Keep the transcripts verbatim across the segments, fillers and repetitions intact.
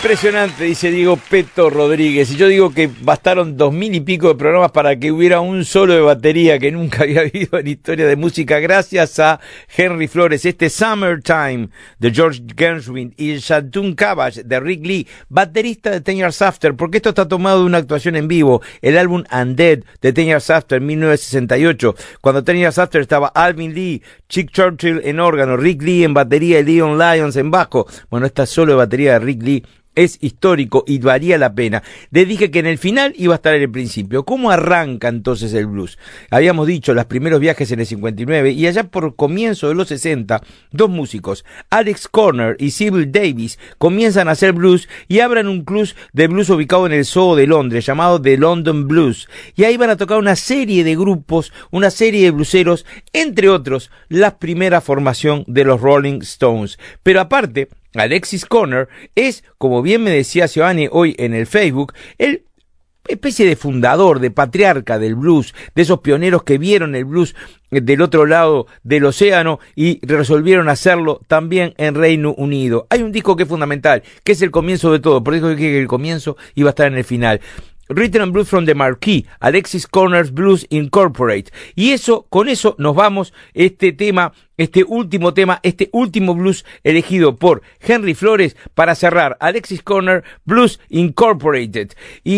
Impresionante, dice Diego Peto Rodríguez. Y yo digo que bastaron dos mil y pico de programas para que hubiera un solo de batería que nunca había habido en la historia de música, gracias a Henry Flores. Este Summertime de George Gershwin y Shantung Cabbage de Rick Lee, baterista de Ten Years After, porque esto está tomado de una actuación en vivo, el álbum Undead de Ten Years After, mil novecientos sesenta y ocho, cuando Ten Years After estaba Alvin Lee, Chick Churchill en órgano, Rick Lee en batería y Leon Lyons en bajo. Bueno, esta solo de batería de Rick Lee es histórico y valía la pena. Les dije que en el final iba a estar en el principio. ¿Cómo arranca entonces el blues? Habíamos dicho los primeros viajes en el cincuenta y nueve y allá por comienzo de los sesenta, dos músicos, Alex Corner y Sybil Davis, comienzan a hacer blues y abren un club de blues ubicado en el Soho de Londres llamado The London Blues. Y ahí van a tocar una serie de grupos, una serie de blueseros, entre otros, la primera formación de los Rolling Stones. Pero aparte, Alexis Corner es, como bien me decía Giovanni hoy en el Facebook, el especie de fundador, de patriarca del blues, de esos pioneros que vieron el blues del otro lado del océano y resolvieron hacerlo también en Reino Unido. Hay un disco que es fundamental, que es el comienzo de todo, por eso dije que el comienzo iba a estar en el final. Rhythm and Blues from the Marquee, Alexis Corner's Blues Incorporate. Y eso, con eso nos vamos, este tema, este último tema, este último blues elegido por Henry Flores para cerrar, Alexis Corner Blues Incorporated.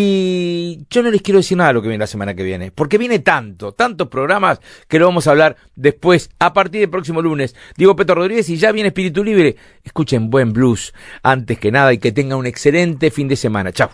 Y yo no les quiero decir nada de lo que viene la semana que viene, porque viene tanto, tantos programas que lo vamos a hablar después, a partir del próximo lunes. Diego Peto Rodríguez y ya viene Espíritu Libre. Escuchen buen blues antes que nada y que tengan un excelente fin de semana. Chao.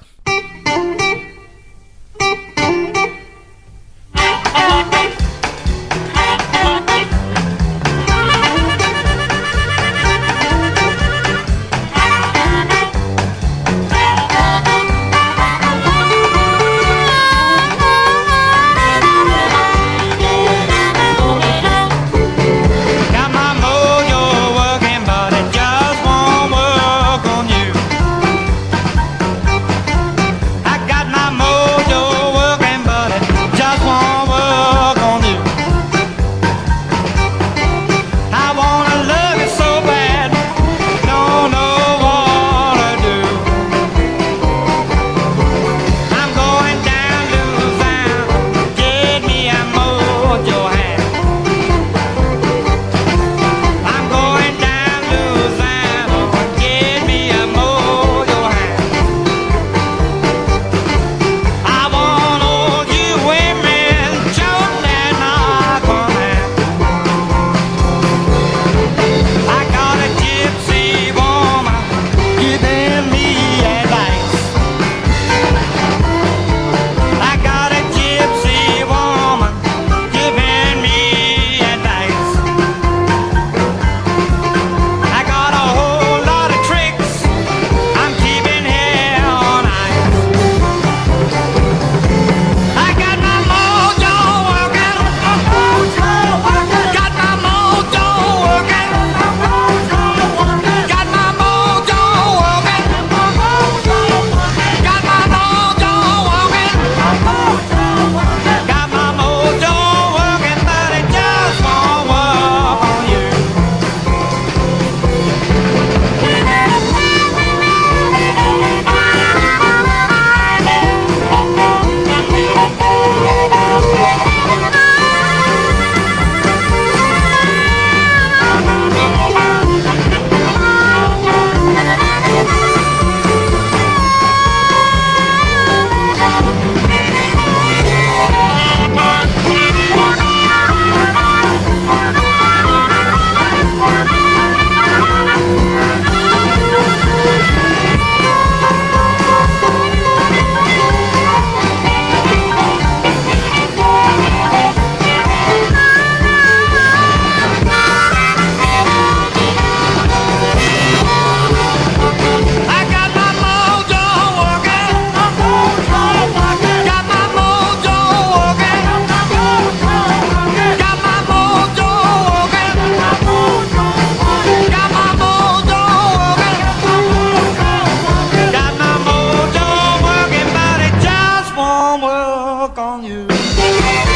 on you.